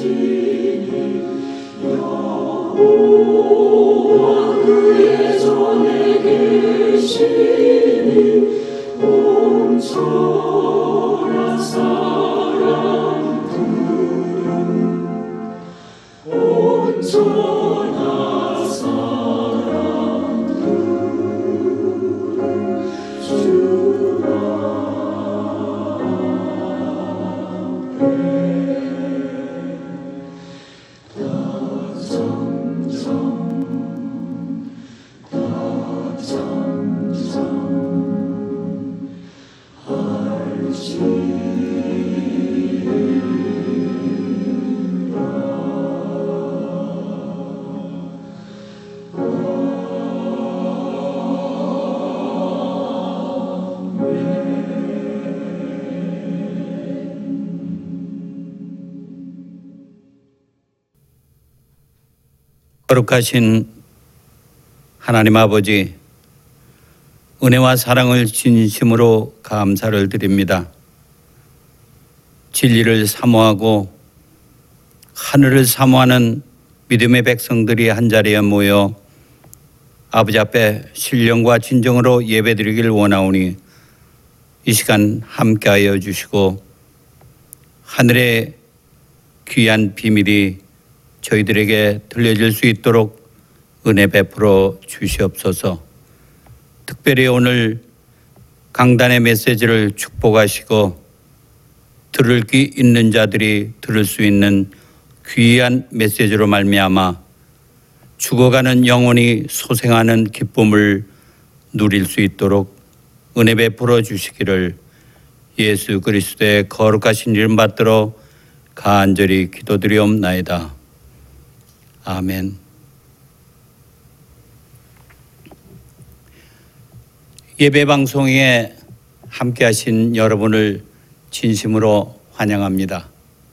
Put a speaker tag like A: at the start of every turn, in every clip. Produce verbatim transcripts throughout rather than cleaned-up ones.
A: 거룩하신 하나님 아버지, 은혜와 사랑을 진심으로 감사를 드립니다. 진리를 사모하고 하늘을 사모하는 믿음의 백성들이 한자리에 모여 아버지 앞에 신령과 진정으로 예배드리길 원하오니 이 시간 함께하여 주시고 하늘의 귀한 비밀이 저희들에게 들려질 수 있도록 은혜 베풀어 주시옵소서. 특별히 오늘 강단의 메시지를 축복하시고 들을 귀 있는 자들이 들을 수 있는 귀한 메시지로 말미암아 죽어가는 영혼이 소생하는 기쁨을 누릴 수 있도록 은혜 베풀어 주시기를 예수 그리스도의 거룩하신 이름 받들어 간절히 기도드리옵나이다. 아멘. 예배 방송에 함께하신 여러분을 진심으로 환영합니다.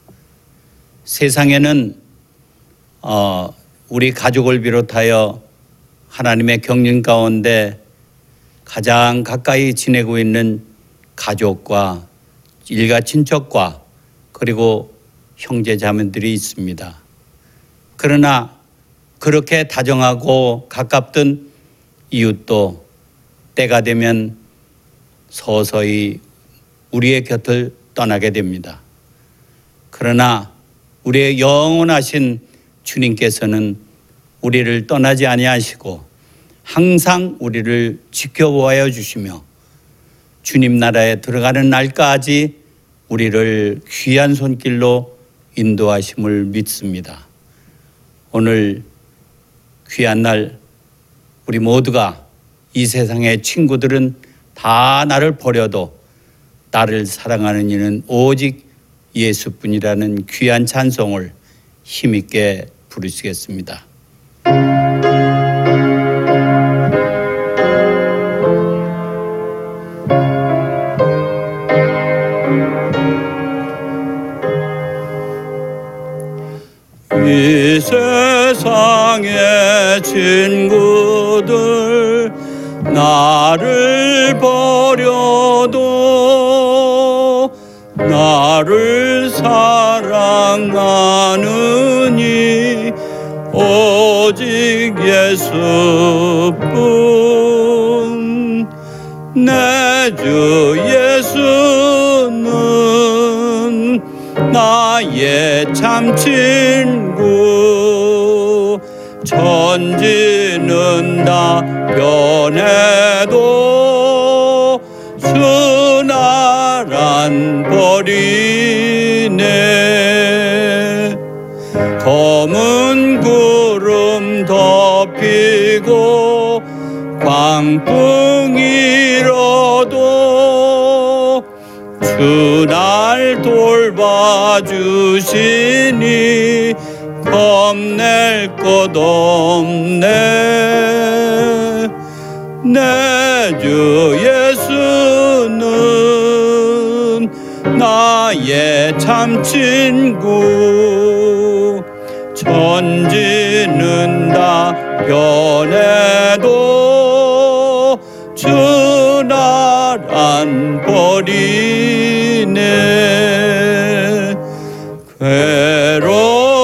A: 세상에는 어, 우리 가족을 비롯하여 하나님의 경륜 가운데 가장 가까이 지내고 있는 가족과 일가 친척과 그리고 형제 자매들이 있습니다. 그러나 그렇게 다정하고 가깝던 이웃도 때가 되면 서서히 우리의 곁을 떠나게 됩니다. 그러나 우리의 영원하신 주님께서는 우리를 떠나지 아니하시고 항상 우리를 지켜보아 주시며 주님 나라에 들어가는 날까지 우리를 귀한 손길로 인도하심을 믿습니다. 오늘 귀한 날 우리 모두가 이 세상의 친구들은 다 나를 버려도 나를 사랑하는 이는 오직 예수뿐이라는 귀한 찬송을 힘있게 부르시겠습니다. 이 세상의 친구들 나를 버려도 나를 사랑하느니 오직 예수뿐. 내 주 예수는 나의 참 친구. 천지는 다 변해도 순하란 버리네. 검은 구름 덮이고 광풍이 일어도 주 날 돌봐주시니 겁낼 것 없네. 내 주 예수는 나의 참 친구. 천지는 다 변해도 주 나란 버리네. 괴로워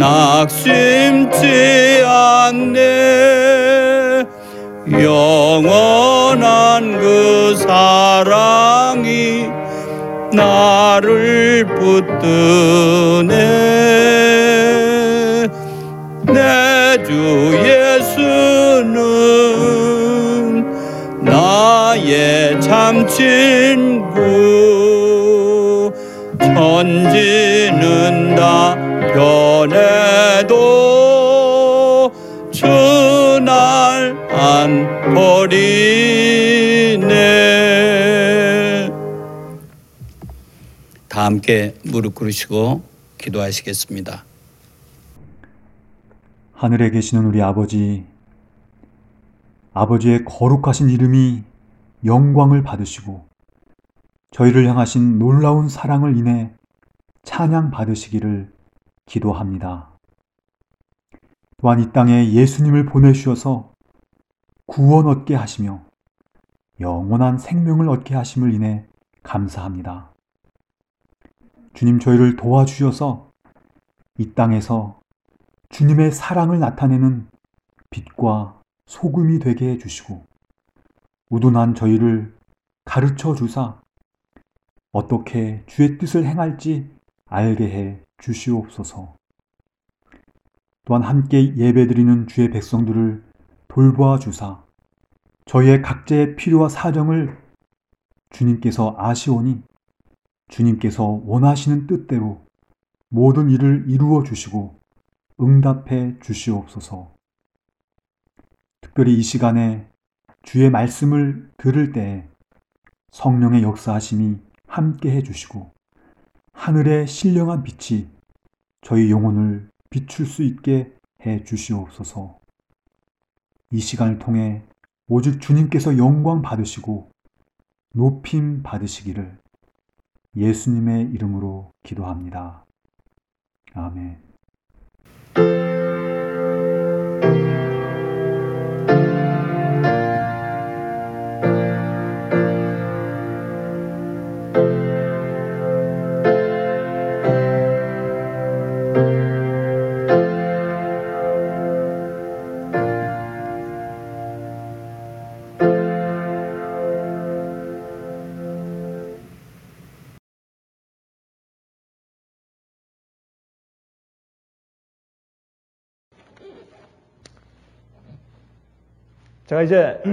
A: 낙심치 않네. 영원한 그 사랑이 나를 붙드네. 내 주 예수는 나의 참 친구. 천지는 다 변해도 주 날 안 버리네. 다 함께 무릎 꿇으시고 기도하시겠습니다.
B: 하늘에 계시는 우리 아버지, 아버지의 거룩하신 이름이 영광을 받으시고 저희를 향하신 놀라운 사랑을 인해 찬양 받으시기를 기도합니다. 또한 이 땅에 예수님을 보내주셔서 구원 얻게 하시며 영원한 생명을 얻게 하심을 인해 감사합니다. 주님, 저희를 도와주셔서 이 땅에서 주님의 사랑을 나타내는 빛과 소금이 되게 해주시고 우둔한 저희를 가르쳐 주사 어떻게 주의 뜻을 행할지 알게 해 주시옵소서. 또한 함께 예배드리는 주의 백성들을 돌보아 주사 저희의 각자의 필요와 사정을 주님께서 아시오니 주님께서 원하시는 뜻대로 모든 일을 이루어 주시고 응답해 주시옵소서. 특별히 이 시간에 주의 말씀을 들을 때 성령의 역사하심이 함께 해주시고 하늘의 신령한 빛이 저희 영혼을 비출 수 있게 해 주시옵소서. 이 시간을 통해 오직 주님께서 영광 받으시고 높임 받으시기를 예수님의 이름으로 기도합니다. 아멘.
C: 제가 이제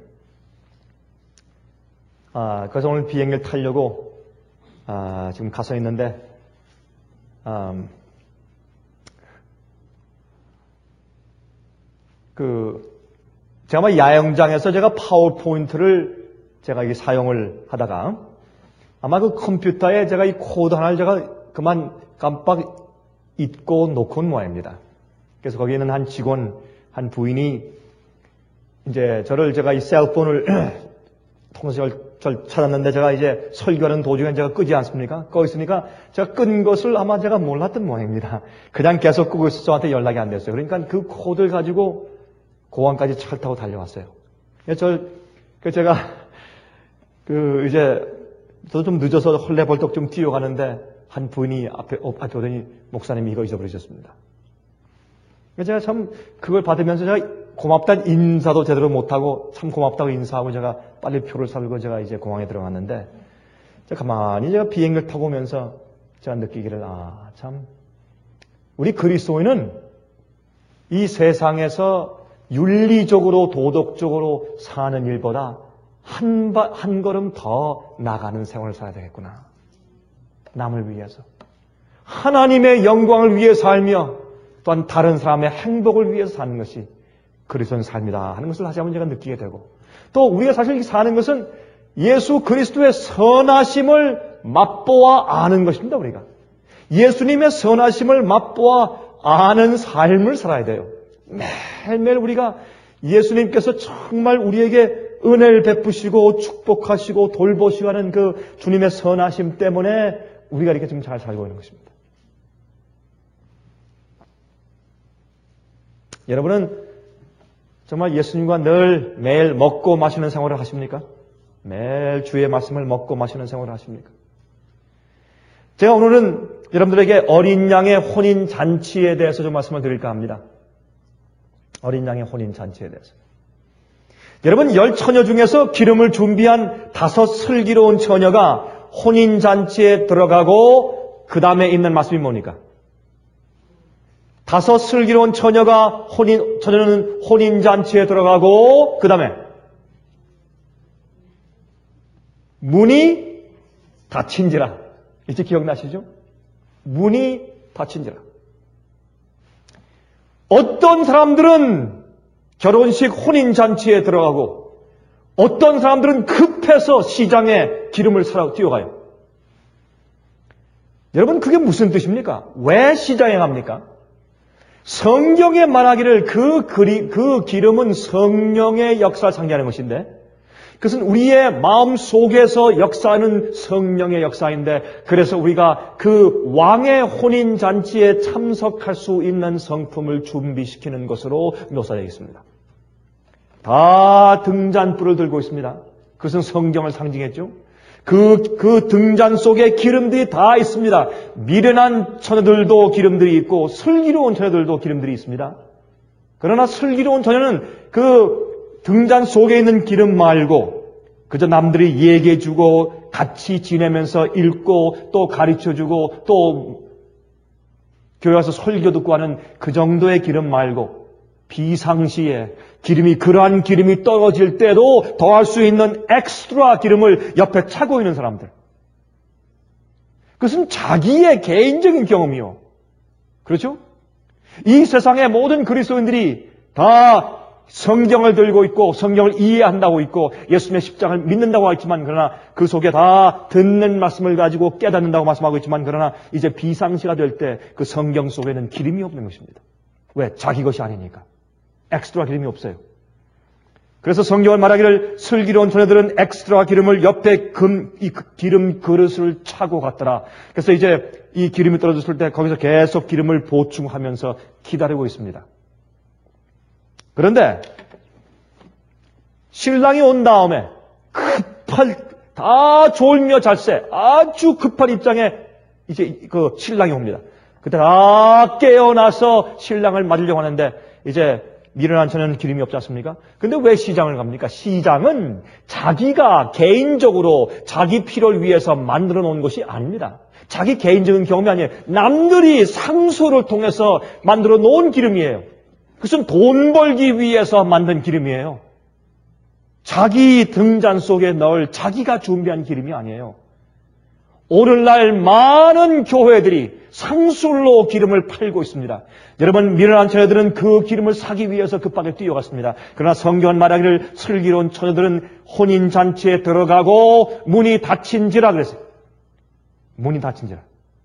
C: 아, 그래서 오늘 비행기를 타려고 아, 지금 가서 있는데 음, 그 제가 아마 야영장에서 제가 파워포인트를 제가 이게 사용을 하다가 아마 그 컴퓨터에 제가 이 코드 하나를 제가 그만 깜빡 잊고 놓고 온 모양입니다. 그래서 거기 있는 한 직원, 한 부인이 이제 저를 제가 이 셀폰을 통해서 절 찾았는데 제가 이제 설교하는 도중에 제가 끄지 않습니까? 꺼 있으니까 제가 끈 것을 아마 제가 몰랐던 모양입니다. 그냥 계속 끄고 있어서 저한테 연락이 안 됐어요. 그러니까 그 코드를 가지고 공항까지 차를 타고 달려왔어요. 저, 그 제가 그 이제 저도 좀 늦어서 헐레벌떡 좀 뛰어가는데 한 분이 앞에 앞에 오더니 목사님이 이거 잊어버리셨습니다. 제가 참 그걸 받으면서 제가 고맙다는 인사도 제대로 못하고 참 고맙다고 인사하고 제가 빨리 표를 사들고 제가 이제 공항에 들어갔는데 제가 가만히 제가 비행기를 타고 오면서 제가 느끼기를 아, 참 우리 그리스도인은 이 세상에서 윤리적으로 도덕적으로 사는 일보다 한, 바, 한 걸음 더 나가는 생활을 살아야 되겠구나. 남을 위해서. 하나님의 영광을 위해 살며 또한 다른 사람의 행복을 위해서 사는 것이 그리스도인 삶이다 하는 것을 다시 한번 제가 느끼게 되고 또 우리가 사실 사는 것은 예수 그리스도의 선하심을 맛보아 아는 것입니다. 우리가 예수님의 선하심을 맛보아 아는 삶을 살아야 돼요. 매일매일 우리가 예수님께서 정말 우리에게 은혜를 베푸시고 축복하시고 돌보시고 하는 그 주님의 선하심 때문에 우리가 이렇게 좀 잘 살고 있는 것입니다. 여러분은 정말 예수님과 늘 매일 먹고 마시는 생활을 하십니까? 매일 주의 말씀을 먹고 마시는 생활을 하십니까? 제가 오늘은 여러분들에게 어린 양의 혼인 잔치에 대해서 좀 말씀을 드릴까 합니다. 어린 양의 혼인 잔치에 대해서. 여러분, 열 처녀 중에서 기름을 준비한 다섯 슬기로운 처녀가 혼인 잔치에 들어가고 그 다음에 있는 말씀이 뭡니까? 다섯 슬기로운 처녀가 혼인, 처녀는 혼인 잔치에 들어가고 그 다음에 문이 닫힌지라. 이제 기억나시죠? 문이 닫힌지라. 어떤 사람들은 결혼식 혼인 잔치에 들어가고 어떤 사람들은 급해서 시장에 기름을 사러 뛰어가요. 여러분, 그게 무슨 뜻입니까? 왜 시장에 갑니까? 성경에 말하기를 그, 그리, 그 기름은 성령의 역사를 상기하는 것인데, 그것은 우리의 마음 속에서 역사하는 성령의 역사인데, 그래서 우리가 그 왕의 혼인 잔치에 참석할 수 있는 성품을 준비시키는 것으로 묘사되어 있습니다. 다 등잔불을 들고 있습니다. 그것은 성경을 상징했죠. 그, 그 등잔 속에 기름들이 다 있습니다. 미련한 처녀들도 기름들이 있고 슬기로운 처녀들도 기름들이 있습니다. 그러나 슬기로운 처녀는 그 등잔 속에 있는 기름 말고 그저 남들이 얘기해주고 같이 지내면서 읽고 또 가르쳐주고 또 교회 와서 설교 듣고 하는 그 정도의 기름 말고 비상시에 기름이 그러한 기름이 떨어질 때도 더할 수 있는 엑스트라 기름을 옆에 차고 있는 사람들. 그것은 자기의 개인적인 경험이요. 그렇죠? 이 세상의 모든 그리스도인들이 다 성경을 들고 있고 성경을 이해한다고 있고 예수님의 십자가를 믿는다고 했지만 그러나 그 속에 다 듣는 말씀을 가지고 깨닫는다고 말씀하고 있지만 그러나 이제 비상시가 될 때 그 성경 속에는 기름이 없는 것입니다. 왜? 자기 것이 아니니까. 엑스트라 기름이 없어요. 그래서 성경을 말하기를 슬기로운 처녀들은 엑스트라 기름을 옆에 금, 이 기름 그릇을 차고 갔더라. 그래서 이제 이 기름이 떨어졌을 때 거기서 계속 기름을 보충하면서 기다리고 있습니다. 그런데 신랑이 온 다음에 급할, 다 졸며 잘세, 아주 급한 입장에 이제 그 신랑이 옵니다. 그때 다 깨어나서 신랑을 맞으려고 하는데 이제 미련한 처녀는 기름이 없지 않습니까? 근데 왜 시장을 갑니까? 시장은 자기가 개인적으로 자기 필요를 위해서 만들어 놓은 것이 아닙니다. 자기 개인적인 경험이 아니에요. 남들이 상소를 통해서 만들어 놓은 기름이에요. 그것은 돈 벌기 위해서 만든 기름이에요. 자기 등잔 속에 넣을 자기가 준비한 기름이 아니에요. 오늘날 많은 교회들이 상술로 기름을 팔고 있습니다. 여러분, 미련한 처녀들은 그 기름을 사기 위해서 급하게 뛰어갔습니다. 그러나 성경은 말하기를 슬기로운 처녀들은 혼인잔치에 들어가고 문이 닫힌지라 그랬어요. 문이 닫힌지라.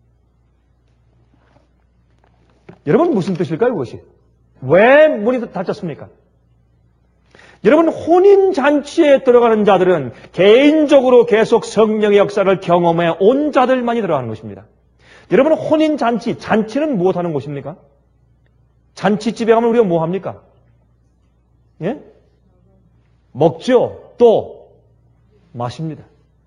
C: 여러분, 무슨 뜻일까요, 그것이? 왜 문이 닫혔습니까? 여러분, 혼인잔치에 들어가는 자들은 개인적으로 계속 성령의 역사를 경험해 온 자들만이 들어가는 것입니다. 여러분, 혼인잔치, 잔치는 무엇 하는 곳입니까? 잔치집에 가면 우리가 뭐 합니까? 예? 먹죠. 또 마십니다.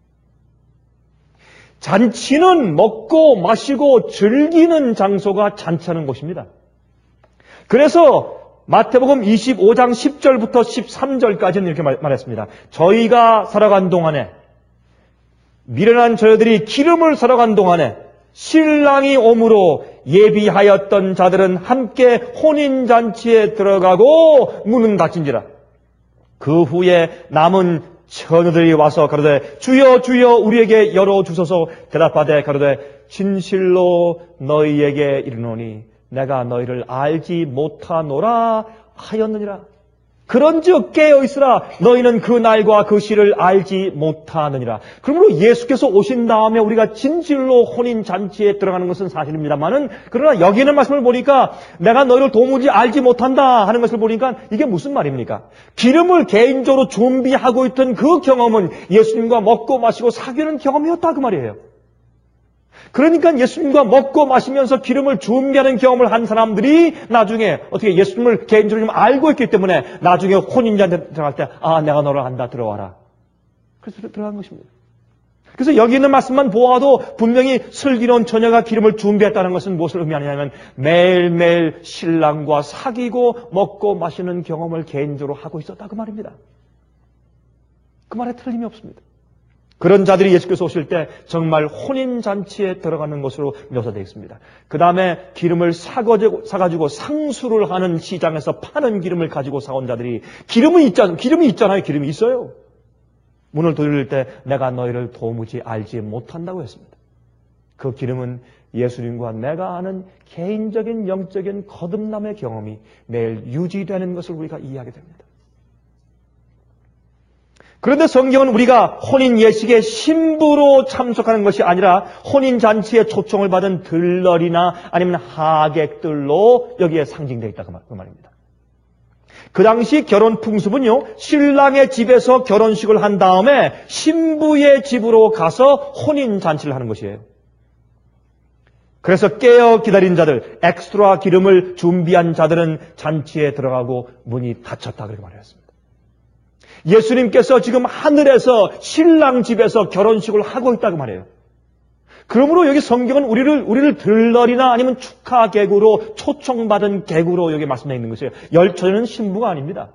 C: 잔치는 먹고 마시고 즐기는 장소가 잔치하는 곳입니다. 그래서 마태복음 이십오 장 십 절부터 십삼 절까지는 이렇게 말, 말했습니다. 저희가 살아간 동안에 미련한 저희들이 기름을 살아간 동안에 신랑이 오므로 예비하였던 자들은 함께 혼인잔치에 들어가고 문은 닫힌지라. 그 후에 남은 처녀들이 와서 가로되 주여 주여 우리에게 열어주소서. 대답하되 가로되 진실로 너희에게 이르노니 내가 너희를 알지 못하노라 하였느니라. 그런즉 깨어있으라. 너희는 그 날과 그 시를 알지 못하느니라. 그러므로 예수께서 오신 다음에 우리가 진실로 혼인잔치에 들어가는 것은 사실입니다만은 그러나 여기 있는 말씀을 보니까 내가 너희를 도무지 알지 못한다 하는 것을 보니까 이게 무슨 말입니까? 기름을 개인적으로 준비하고 있던 그 경험은 예수님과 먹고 마시고 사귀는 경험이었다 그 말이에요. 그러니까 예수님과 먹고 마시면서 기름을 준비하는 경험을 한 사람들이 나중에 어떻게 예수님을 개인적으로 좀 알고 있기 때문에 나중에 혼인잔치에 들어갈 때 아 내가 너를 안다 들어와라. 그래서 들어간 것입니다. 그래서 여기 있는 말씀만 보아도 분명히 슬기로운 처녀가 기름을 준비했다는 것은 무엇을 의미하냐면 매일매일 신랑과 사귀고 먹고 마시는 경험을 개인적으로 하고 있었다 그 말입니다. 그 말에 틀림이 없습니다. 그런 자들이 예수께서 오실 때 정말 혼인잔치에 들어가는 것으로 묘사되어 있습니다. 그 다음에 기름을 사가지고, 사가지고 상수를 하는 시장에서 파는 기름을 가지고 사온 자들이 기름은 있잖아요. 기름이 있잖아요. 기름이 있어요. 문을 돌릴 때 내가 너희를 도무지 알지 못한다고 했습니다. 그 기름은 예수님과 내가 아는 개인적인 영적인 거듭남의 경험이 매일 유지되는 것을 우리가 이해하게 됩니다. 그런데 성경은 우리가 혼인 예식의 신부로 참석하는 것이 아니라 혼인 잔치에 초청을 받은 들러리나 아니면 하객들로 여기에 상징되어 있다 그 말입니다. 그 당시 결혼 풍습은요, 신랑의 집에서 결혼식을 한 다음에 신부의 집으로 가서 혼인 잔치를 하는 것이에요. 그래서 깨어 기다린 자들, 엑스트라 기름을 준비한 자들은 잔치에 들어가고 문이 닫혔다 그렇게 말했습니다. 예수님께서 지금 하늘에서 신랑 집에서 결혼식을 하고 있다고 말해요. 그러므로 여기 성경은 우리를, 우리를 들러리나 아니면 축하 객으로 초청받은 객으로 여기 말씀되어 있는 것이에요. 열처녀는 신부가 아닙니다.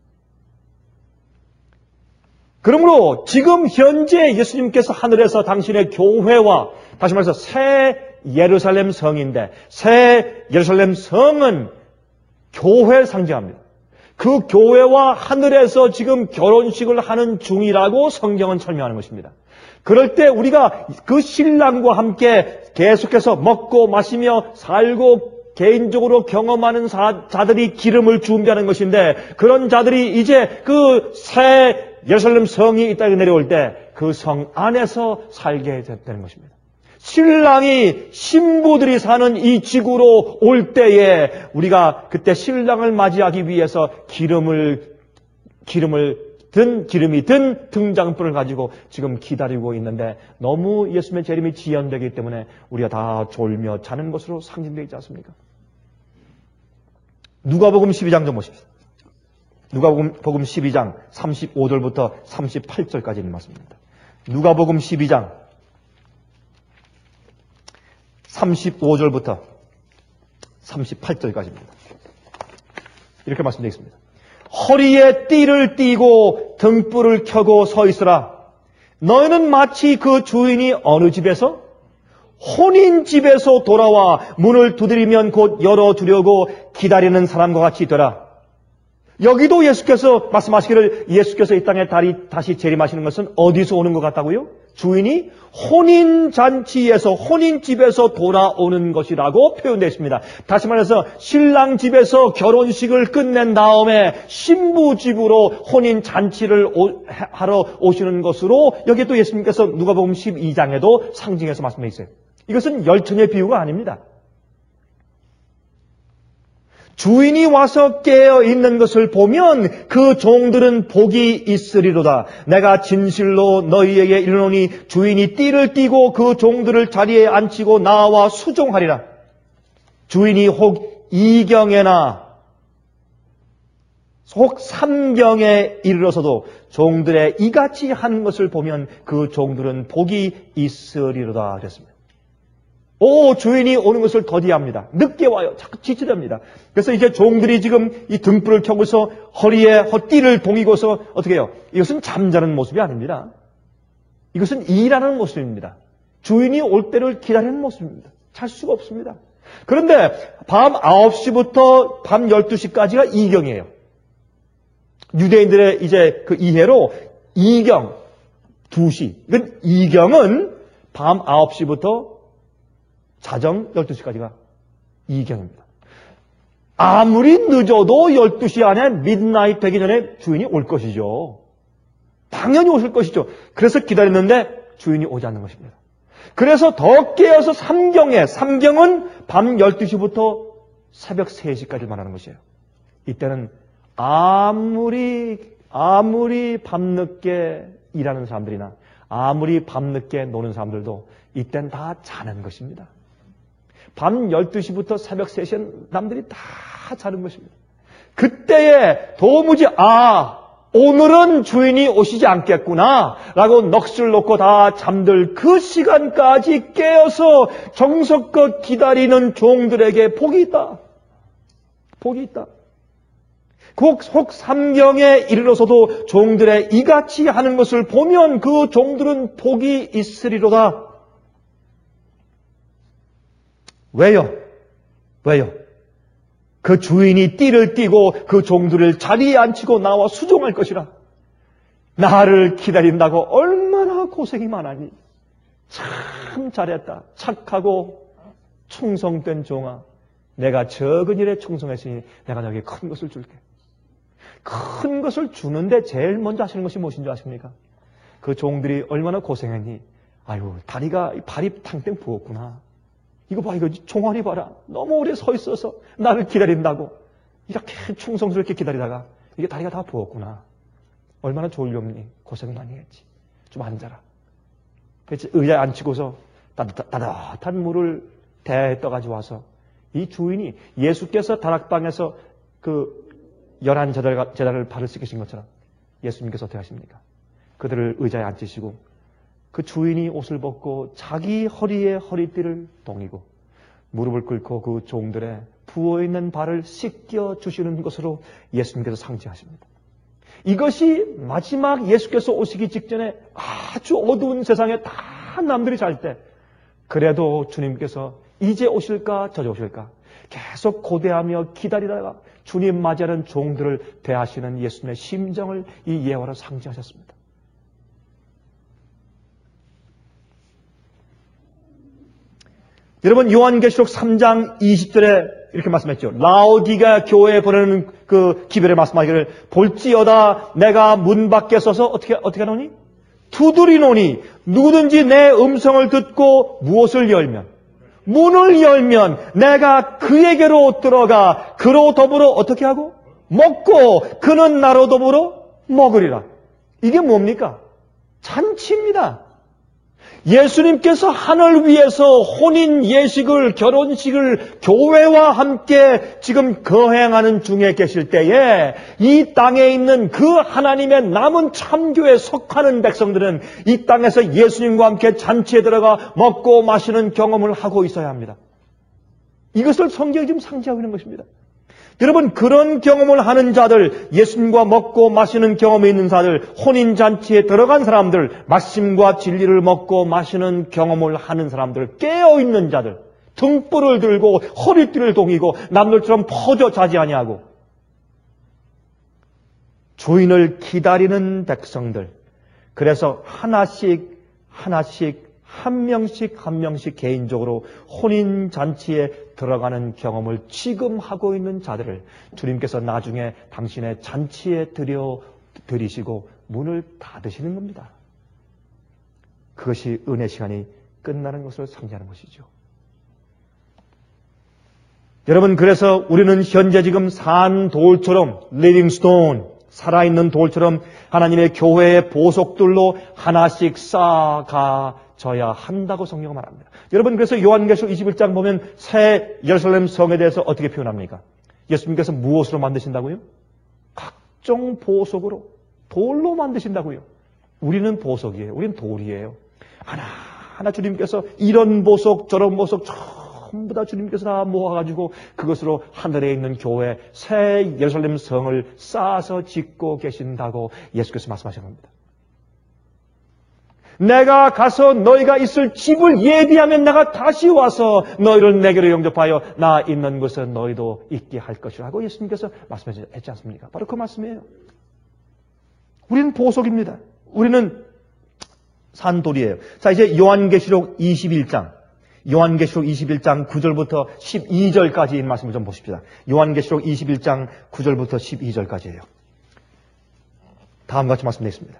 C: 그러므로 지금 현재 예수님께서 하늘에서 당신의 교회와 다시 말해서 새 예루살렘 성인데 새 예루살렘 성은 교회를 상징합니다. 그 교회와 하늘에서 지금 결혼식을 하는 중이라고 성경은 설명하는 것입니다. 그럴 때 우리가 그 신랑과 함께 계속해서 먹고 마시며 살고 개인적으로 경험하는 자들이 기름을 준비하는 것인데 그런 자들이 이제 그 새 예루살렘 성이 이 땅에 내려올 때 그 성 안에서 살게 되는 것입니다. 신랑이 신부들이 사는 이 지구로 올 때에 우리가 그때 신랑을 맞이하기 위해서 기름을 기름을 든 기름이 든 등장불을 가지고 지금 기다리고 있는데 너무 예수님의 재림이 지연되기 때문에 우리가 다 졸며 자는 것으로 상징되어 있지 않습니까? 누가복음 십이 장 좀 보십시오. 누가복음 십이 장 삼십오 절부터 삼십팔 절까지 있는 말씀입니다. 누가복음 십이 장 삼십오 절부터 삼십팔 절까지입니다. 이렇게 말씀되어 있습니다. 허리에 띠를 띠고 등불을 켜고 서 있으라. 너희는 마치 그 주인이 어느 집에서? 혼인 집에서 돌아와 문을 두드리면 곧 열어주려고 기다리는 사람과 같이 되라. 여기도 예수께서 말씀하시기를 예수께서 이 땅에 다시 재림하시는 것은 어디서 오는 것 같다고요? 주인이 혼인잔치에서 혼인집에서 돌아오는 것이라고 표현되어 있습니다. 다시 말해서 신랑 집에서 결혼식을 끝낸 다음에 신부 집으로 혼인잔치를 하러 오시는 것으로 여기 또 예수님께서 누가복음 십이 장에도 상징해서 말씀해 있어요. 이것은 열처녀의 비유가 아닙니다. 주인이 와서 깨어 있는 것을 보면 그 종들은 복이 있으리로다. 내가 진실로 너희에게 이르노니 주인이 띠를 띠고 그 종들을 자리에 앉히고 나와 수종하리라. 주인이 혹 이경에나 혹 삼경에 이르러서도 종들의 이같이 한 것을 보면 그 종들은 복이 있으리로다 그랬습니다. 오, 주인이 오는 것을 더디합니다. 늦게 와요. 자꾸 지체됩니다. 그래서 이제 종들이 지금 이 등불을 켜고서 허리에 헛띠를 동이고서 어떻게 해요? 이것은 잠자는 모습이 아닙니다. 이것은 일하는 모습입니다. 주인이 올 때를 기다리는 모습입니다. 잘 수가 없습니다. 그런데 밤 아홉 시부터 밤 열두 시까지가 이경이에요. 유대인들의 이제 그 이해로 이경, 두 시. 이건 이경은 밤 아홉 시부터 자정 열두 시까지가 이경입니다. 아무리 늦어도 열두 시 안에 미드나잇 되기 전에 주인이 올 것이죠. 당연히 오실 것이죠. 그래서 기다렸는데 주인이 오지 않는 것입니다. 그래서 더 깨어서 삼경에, 삼경은 밤 열두 시부터 새벽 세 시까지 말하는 것이에요. 이때는 아무리 아무리 밤늦게 일하는 사람들이나 아무리 밤늦게 노는 사람들도 이때는 다 자는 것입니다. 밤 열두 시부터 새벽 세 시엔 남들이 다 자는 것입니다. 그때에 도무지 아 오늘은 주인이 오시지 않겠구나 라고 넋을 놓고 다 잠들 그 시간까지 깨어서 정성껏 기다리는 종들에게 복이 있다. 복이 있다. 혹, 혹 삼경에 이르러서도 종들의 이같이 하는 것을 보면 그 종들은 복이 있으리로다. 왜요? 왜요? 그 주인이 띠를 띠고 그 종들을 자리에 앉히고 나와 수종할 것이라. 나를 기다린다고 얼마나 고생이 많았니? 참 잘했다. 착하고 충성된 종아. 내가 적은 일에 충성했으니 내가 너에게 큰 것을 줄게. 큰 것을 주는데 제일 먼저 하시는 것이 무엇인 줄 아십니까? 그 종들이 얼마나 고생했니? 아유, 다리가, 발이 탕땡 부었구나. 이거 봐, 이거 종아리 봐라. 너무 오래 서 있어서 나를 기다린다고. 이렇게 충성스럽게 기다리다가 이게 다리가 다 부었구나. 얼마나 졸렵니? 고생 많이 했지. 좀 앉아라. 그래서 의자에 앉히고서 따뜻, 따뜻한 물을 대에 떠가지고 와서 이 주인이 예수께서 다락방에서 그 열한 제자를, 제자를 발을 씻기신 것처럼 예수님께서 어떻게 하십니까? 그들을 의자에 앉히시고 그 주인이 옷을 벗고 자기 허리에 허리띠를 동이고 무릎을 꿇고 그 종들의 부어있는 발을 씻겨 주시는 것으로 예수님께서 상징하십니다. 이것이 마지막 예수께서 오시기 직전에 아주 어두운 세상에 다 남들이 잘 때 그래도 주님께서 이제 오실까 저제 오실까 계속 고대하며 기다리다가 주님 맞이하는 종들을 대하시는 예수님의 심정을 이 예화로 상징하셨습니다. 여러분 요한계시록 삼 장 이십 절에 이렇게 말씀했죠. 라오디가 교회에 보내는 그 기별에 말씀하기를 볼지어다 내가 문 밖에 서서 어떻게 어떻게 하노니? 두드리노니 누구든지 내 음성을 듣고 무엇을 열면 문을 열면 내가 그에게로 들어가 그로 더불어 어떻게 하고? 먹고 그는 나로 더불어 먹으리라. 이게 뭡니까? 잔치입니다. 예수님께서 하늘 위에서 혼인 예식을 결혼식을 교회와 함께 지금 거행하는 중에 계실 때에 이 땅에 있는 그 하나님의 남은 참교에 속하는 백성들은 이 땅에서 예수님과 함께 잔치에 들어가 먹고 마시는 경험을 하고 있어야 합니다. 이것을 성경이 지금 상징하고 있는 것입니다. 여러분 그런 경험을 하는 자들, 예수님과 먹고 마시는 경험이 있는 자들, 혼인잔치에 들어간 사람들, 말씀과 진리를 먹고 마시는 경험을 하는 사람들, 깨어있는 자들, 등불을 들고 허리띠를 동이고 남들처럼 퍼져 자지 아니하고 주인을 기다리는 백성들. 그래서 하나씩 하나씩 한 명씩 한 명씩 개인적으로 혼인잔치에 들어가는 경험을 지금 하고 있는 자들을 주님께서 나중에 당신의 잔치에 들여 들이시고 문을 닫으시는 겁니다. 그것이 은혜 시간이 끝나는 것을 상징하는 것이죠. 여러분 그래서 우리는 현재 지금 산 돌처럼 리빙스톤 살아있는 돌처럼 하나님의 교회의 보석들로 하나씩 쌓아가져야 한다고 성경은 말합니다. 여러분 그래서 요한계시록 이십일 장 보면 새 예루살렘 성에 대해서 어떻게 표현합니까? 예수님께서 무엇으로 만드신다고요? 각종 보석으로 돌로 만드신다고요. 우리는 보석이에요. 우리는 돌이에요. 하나하나 주님께서 이런 보석 저런 보석 전부 다 주님께서 다 모아가지고 그것으로 하늘에 있는 교회 새 예루살렘 성을 쌓아서 짓고 계신다고 예수께서 말씀하신 겁니다. 내가 가서 너희가 있을 집을 예비하면 내가 다시 와서 너희를 내게로 영접하여 나 있는 곳에 너희도 있게 할 것이라고 예수님께서 말씀하셨지 않습니까? 바로 그 말씀이에요. 우리는 보석입니다. 우리는 산돌이에요. 자, 이제 요한계시록 이십일 장 요한계시록 이십일 장 구 절부터 십이 절까지의 말씀을 좀 보십시다. 요한계시록 이십일 장 구 절부터 십이 절까지예요. 다음과 같이 말씀드리겠습니다.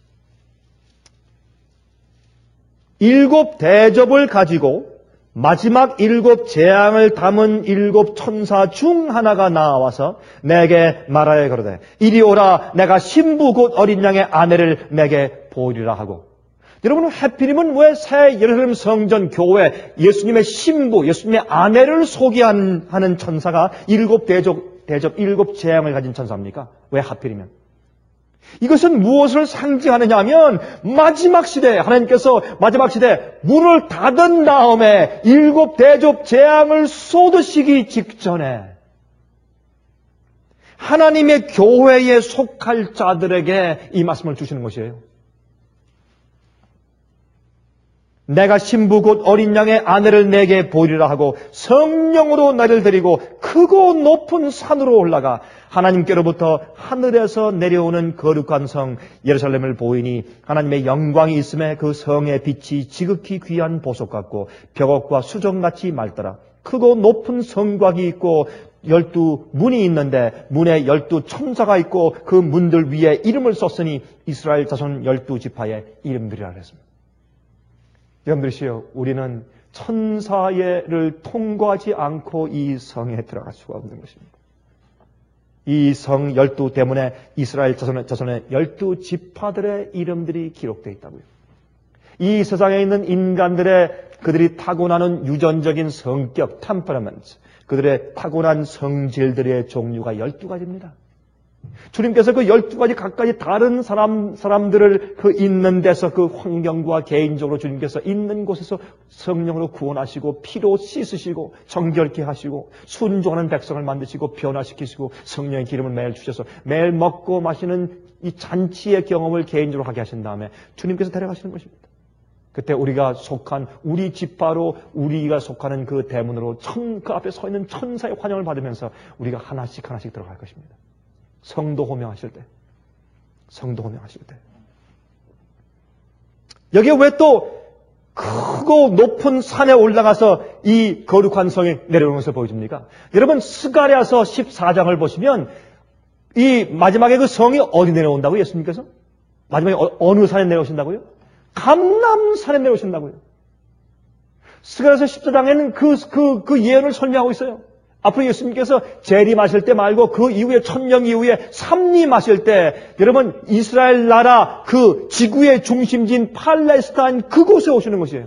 C: 일곱 대접을 가지고 마지막 일곱 재앙을 담은 일곱 천사 중 하나가 나와서 내게 말하여 가로되 이리 오라 내가 신부 곧 어린 양의 아내를 내게 보이리라 하고. 여러분 하필이면 왜 새 예루살렘 성전 교회 예수님의 신부 예수님의 아내를 소개하는 천사가 일곱 대접, 대접 일곱 재앙을 가진 천사입니까? 왜 하필이면? 이것은 무엇을 상징하느냐 하면 마지막 시대, 하나님께서 마지막 시대 문을 닫은 다음에 일곱 대접 재앙을 쏟으시기 직전에 하나님의 교회에 속할 자들에게 이 말씀을 주시는 것이에요. 내가 신부 곧 어린 양의 아내를 내게 보이리라 하고 성령으로 나를 데리고 크고 높은 산으로 올라가 하나님께로부터 하늘에서 내려오는 거룩한 성 예루살렘을 보이니 하나님의 영광이 있음에 그 성의 빛이 지극히 귀한 보석 같고 벽옥과 수정같이 맑더라. 크고 높은 성곽이 있고 열두 문이 있는데 문에 열두 천사가 있고 그 문들 위에 이름을 썼으니 이스라엘 자손 열두 지파의 이름들이라 그랬습니다. 여러분들이시여, 우리는 천사를 통과하지 않고 이 성에 들어갈 수가 없는 것입니다. 이 성 열두 대문에 이스라엘 자손의, 자손의 열두 지파들의 이름들이 기록되어 있다고요. 이 세상에 있는 인간들의 그들이 타고나는 유전적인 성격, temperament, 그들의 타고난 성질들의 종류가 열두 가지입니다. 주님께서 그 열두 가지 각가지 다른 사람, 사람들을 그 있는 데서 그 환경과 개인적으로 주님께서 있는 곳에서 성령으로 구원하시고 피로 씻으시고 정결케 하시고 순종하는 백성을 만드시고 변화시키시고 성령의 기름을 매일 주셔서 매일 먹고 마시는 이 잔치의 경험을 개인적으로 하게 하신 다음에 주님께서 데려가시는 것입니다. 그때 우리가 속한 우리 지파로 우리가 속하는 그 대문으로 천, 그 앞에 서 있는 천사의 환영을 받으면서 우리가 하나씩 하나씩 들어갈 것입니다. 성도 호명하실 때, 성도 호명하실 때. 여기에 왜 또 크고 높은 산에 올라가서 이 거룩한 성에 내려오는 것을 보여줍니까? 여러분, 스가랴서 십사 장을 보시면 이 마지막에 그 성이 어디 내려온다고요? 예수님께서? 마지막에 어, 어느 산에 내려오신다고요? 감람산에 내려오신다고요. 스가랴서 십사 장에는 그, 그, 그 예언을 설명하고 있어요. 앞으로 예수님께서 재림하실 때 말고 그 이후에 천년 이후에 삼림하실 때 여러분 이스라엘 나라 그 지구의 중심지인 팔레스타인 그곳에 오시는 것이에요.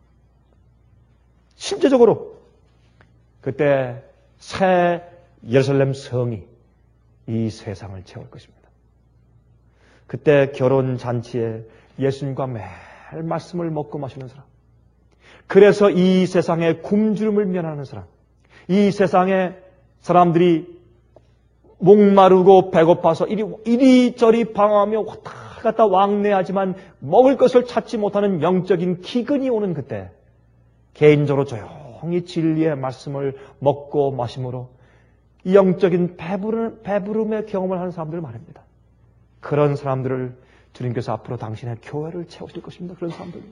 C: 실제적으로 그때 새 예루살렘 성이 이 세상을 채울 것입니다. 그때 결혼 잔치에 예수님과 매일 말씀을 먹고 마시는 사람, 그래서 이 세상에 굶주림을 면하는 사람, 이 세상에 사람들이 목마르고 배고파서 이리, 이리저리 방황하며 왔다 갔다 왕래하지만 먹을 것을 찾지 못하는 영적인 기근이 오는 그때 개인적으로 조용히 진리의 말씀을 먹고 마심으로 이 영적인 배부름, 배부름의 경험을 하는 사람들 말입니다. 그런 사람들을 주님께서 앞으로 당신의 교회를 채우실 것입니다. 그런 사람들.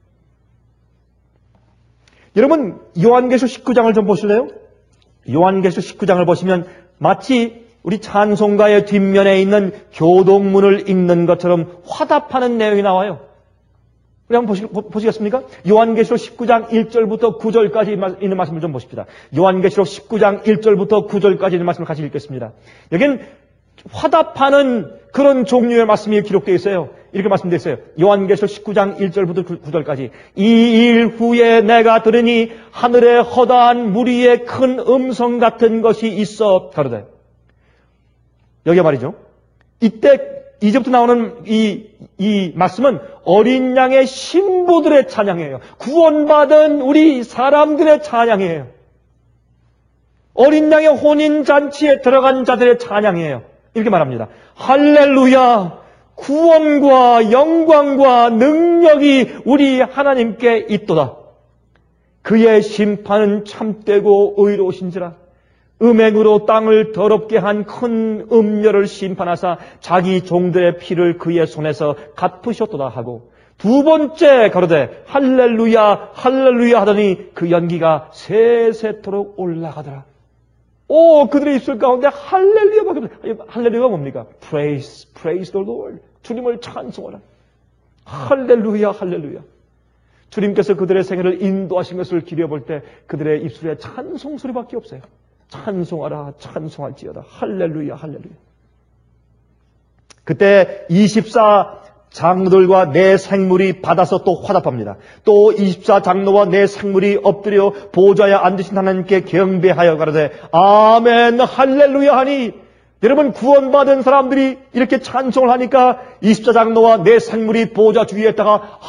C: 여러분, 요한계시록 십구 장을 좀 보실래요? 요한계시록 십구 장을 보시면 마치 우리 찬송가의 뒷면에 있는 교동문을 읽는 것처럼 화답하는 내용이 나와요. 우리 한번 보시, 보시겠습니까? 요한계시록 십구 장 일 절부터 구 절까지 있는 말씀을 좀 보십시다. 요한계시록 십구 장 일 절부터 구 절까지 있는 말씀을 같이 읽겠습니다. 여기는 화답하는 그런 종류의 말씀이 기록되어 있어요. 이렇게 말씀되어 있어요. 요한계시록 십구 장 일 절부터 구 절까지. 이 일 후에 내가 들으니 하늘에 허다한 무리의 큰 음성 같은 것이 있어 가로되. 여기 말이죠. 이때 이제부터 나오는 이, 이 말씀은 어린 양의 신부들의 찬양이에요. 구원받은 우리 사람들의 찬양이에요. 어린 양의 혼인잔치에 들어간 자들의 찬양이에요. 이렇게 말합니다. 할렐루야! 구원과 영광과 능력이 우리 하나님께 있도다. 그의 심판은 참되고 의로우신지라. 음행으로 땅을 더럽게 한 큰 음녀를 심판하사 자기 종들의 피를 그의 손에서 갚으셨도다 하고 두 번째 가로되 할렐루야 할렐루야 하더니 그 연기가 세세토록 올라가더라. 오, 그들의 입술 가운데 할렐루야밖에 없어요. 할렐루야가 뭡니까? Praise, praise the Lord. 주님을 찬송하라. 할렐루야, 할렐루야. 주님께서 그들의 생애를 인도하신 것을 기려볼 때 그들의 입술에 찬송 소리밖에 없어요. 찬송하라, 찬송할지어다. 할렐루야, 할렐루야. 그때 이십사 장로들과 네 생물이 받아서 또 화답합니다. 또 이십사 장로와 네 생물이 엎드려 보좌에 앉으신 하나님께 경배하여 가로되 아멘 할렐루야 하니 여러분, 구원받은 사람들이 이렇게 찬송을 하니까 이십사 장로와 내 생물이 보좌 주위에다가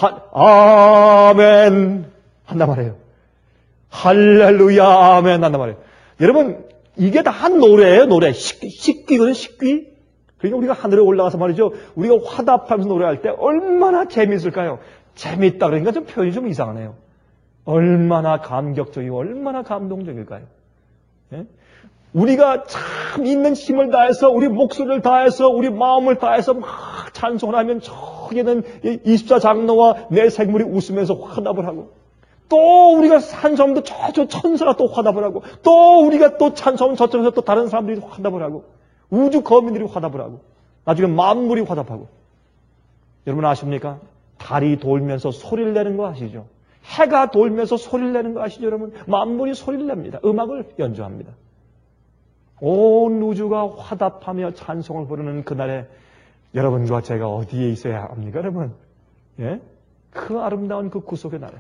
C: 아멘 한단 말이에요. 할렐루야 아멘 한단 말이에요. 여러분, 이게 다 한 노래예요. 노래. 식, 식귀거든, 식귀. 그러니까 우리가 하늘에 올라가서 말이죠, 우리가 화답하면서 노래할 때 얼마나 재미있을까요? 재미있다 그러니까 좀 표현이 좀 이상하네요. 얼마나 감격적이고 얼마나 감동적일까요? 예? 우리가 참 있는 힘을 다해서, 우리 목소리를 다해서, 우리 마음을 다해서 막 찬송을 하면 저기는 이십사 장로와 내 생물이 웃으면서 화답을 하고, 또 우리가 찬송하면 저, 저 천사가 또 화답을 하고, 또 우리가 또 찬송하면 저쪽에서 또 다른 사람들이 화답을 하고, 우주 거민들이 화답을 하고, 나중에 만물이 화답하고. 여러분 아십니까? 달이 돌면서 소리를 내는 거 아시죠? 해가 돌면서 소리를 내는 거 아시죠, 여러분? 만물이 소리를 냅니다. 음악을 연주합니다. 온 우주가 화답하며 찬송을 부르는 그날에 여러분과 제가 어디에 있어야 합니까, 여러분? 예? 그 아름다운 그 구속의 날에.